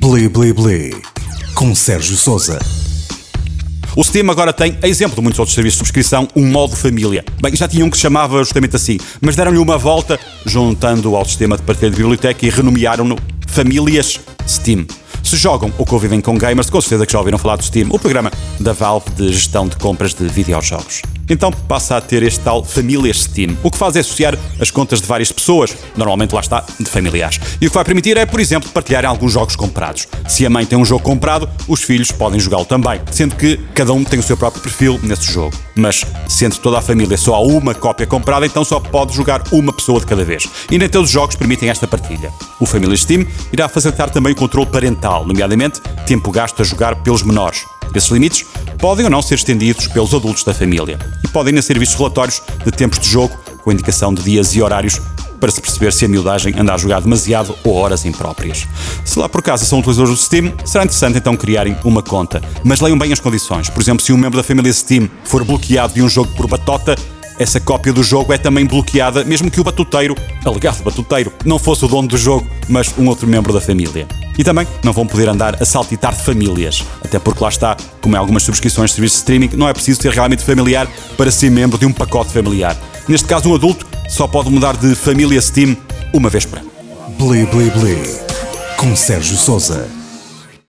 Bli Bli Bli, com Sérgio Sousa. O Steam agora tem, a exemplo de muitos outros serviços de subscrição, um modo família. Bem, já tinha um que se chamava justamente assim, mas deram-lhe uma volta, juntando ao sistema de partilha de biblioteca e renomearam-no Famílias Steam. Se jogam ou convivem com gamers, com certeza que já ouviram falar do Steam, o programa da Valve de gestão de compras de videojogos. Então passa a ter este tal Famílias Steam. O que faz é associar as contas de várias pessoas, normalmente lá está, de familiares. E o que vai permitir é, por exemplo, partilharem alguns jogos comprados. Se a mãe tem um jogo comprado, os filhos podem jogá-lo também, sendo que cada um tem o seu próprio perfil nesse jogo. Mas, sendo toda a família só há uma cópia comprada, então só pode jogar uma pessoa de cada vez. E nem todos os jogos permitem esta partilha. O Famílias Steam irá facilitar também o controle parental, nomeadamente tempo gasto a jogar pelos menores. Esses limites podem ou não ser estendidos pelos adultos da família e podem ainda ser vistos relatórios de tempos de jogo com indicação de dias e horários para se perceber se a miudagem anda a jogar demasiado ou horas impróprias. Se lá por acaso são utilizadores do Steam, será interessante então criarem uma conta, mas leiam bem as condições. Por exemplo, se um membro da família Steam for bloqueado de um jogo por batota, essa cópia do jogo é também bloqueada, mesmo que o batuteiro, alegado batuteiro, não fosse o dono do jogo, mas um outro membro da família. E também não vão poder andar a saltitar de famílias, até porque lá está, como em algumas subscrições de serviços de streaming, não é preciso ser realmente familiar para ser membro de um pacote familiar. Neste caso, um adulto só pode mudar de família Steam uma vez por ano. Bli Bli Bli, com Sérgio Sousa.